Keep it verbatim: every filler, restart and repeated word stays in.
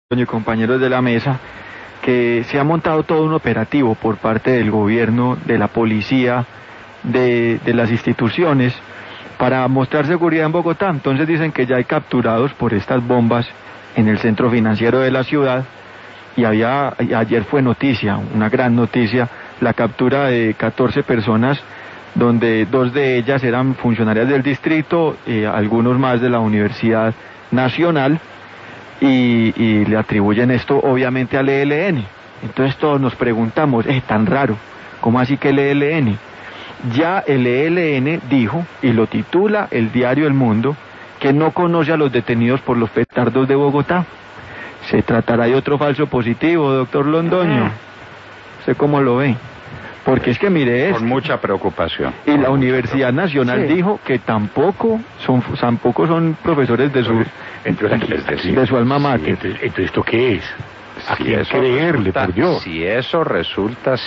y compañeros de la mesa, que se ha montado todo un operativo por parte del gobierno, de la policía, de, de las instituciones, para mostrar seguridad en Bogotá. Entonces dicen que ya hay capturados por estas bombas en el centro financiero de la ciudad, y había, ayer fue noticia, una gran noticia, la captura de catorce personas, donde dos de ellas eran funcionarias del distrito, eh, algunos más de la Universidad Nacional, y, y le atribuyen esto obviamente al E L N. Entonces todos nos preguntamos, es tan raro, ¿cómo así que el E L N? Ya el E L N dijo, y lo titula el diario El Mundo, que no conoce a los detenidos por los petardos de Bogotá. ¿Se tratará de otro falso positivo, doctor Londoño? ¿Usted cómo lo ve? Porque es que mire esto. Con mucha preocupación. Y la Universidad Nacional sí. dijo que tampoco son tampoco son profesores de su entonces, decir, de su alma mater. Sí, entonces, entonces, ¿esto qué es? ¿A si quién creerle, resulta, por Dios? Si eso resulta